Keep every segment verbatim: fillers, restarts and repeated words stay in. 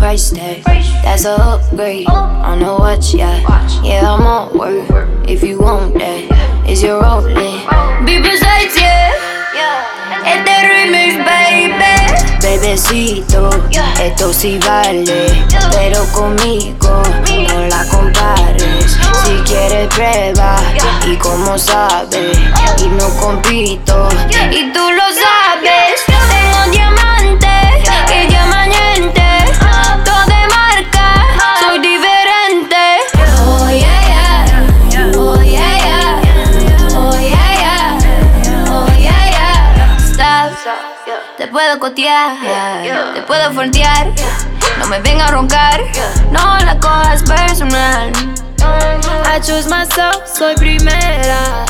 price tag. That's a upgrade on the watch, yeah. Yeah, I'm on work if you want that. Is your rolling? Be precise, yeah. Este remix, baby. Bebecito, esto sí vale, pero conmigo no la compares. Si quieres prueba y como sabes, y no compito, y tú lo sabes. Tengo diamante y diamante, todo de marca, soy diferente. Oh yeah, yeah, oh yeah, yeah, oh yeah, yeah, oh yeah, yeah. Stop, te puedo cotear, te puedo voltear, no me venga a roncar, no la cojas personal. I choose myself, soy primera.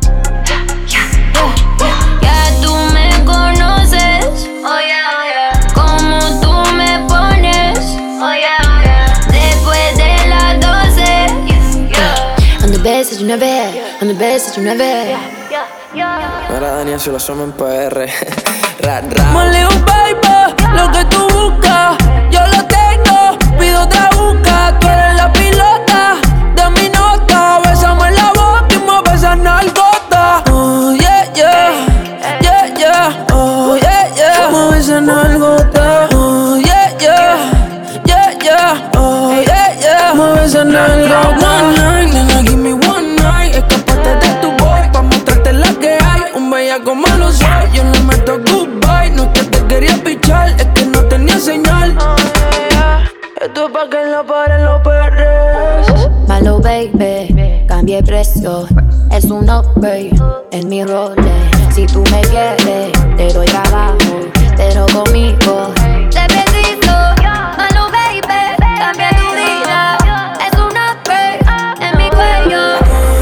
Ya tú me conoces, oh yeah, oh yeah. Como tú me pones, oh yeah, oh yeah. Después de las doce, yeah. I'm the best that you never had, I'm the best that you never had. Ahora Daniel, si lo somos en P R. Ra, ra. Molly, baby, lo que tú buscas, yo lo tengo, pido otra busca. Tú eres la pilota de mi nota. Bésame en la boca y mueve esa nalgota. Oh, yeah, yeah, yeah, yeah, oh, yeah, yeah. Mueve esa nalgota. Oh, yeah, yeah, yeah, yeah, oh, yeah, yeah. Mueve esa nalgota. One night, nena, give me one night. Escapate de tu boy pa' mostrarte la que hay. Un bellaco malo soy, yo le meto goodbye. No es que te quería pichar, es que no tenía señal. Esto es pa' que en la pared lo perres. Malo baby, cambié precio, es un upgrade en mi role. Si tú me quieres, te doy trabajo, pero conmigo te preciso. Malo baby, cambia tu vida, es un upgrade en mi cuello.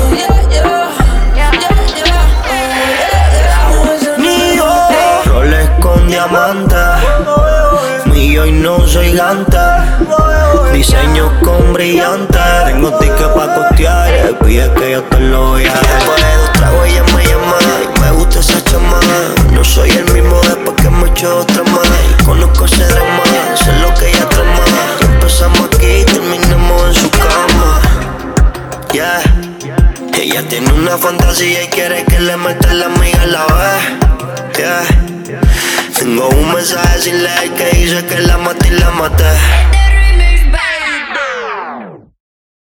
Rolex con diamantes, mío y no soy gigante. Diseño con brillantes, tengo ticket pa' costear. Pide que yo te lo voy a dar. Después de dos tragos ella me llama y me gusta esa chama. No soy el mismo después que me echo otra más. Y conozco ese drama, sé lo que ella trama. Y empezamos aquí y terminamos en su cama. Yeah. Ella tiene una fantasía y quiere que le meta la amiga a la vez. Yeah. Tengo un mensaje sin leer que dice que la maté y la maté.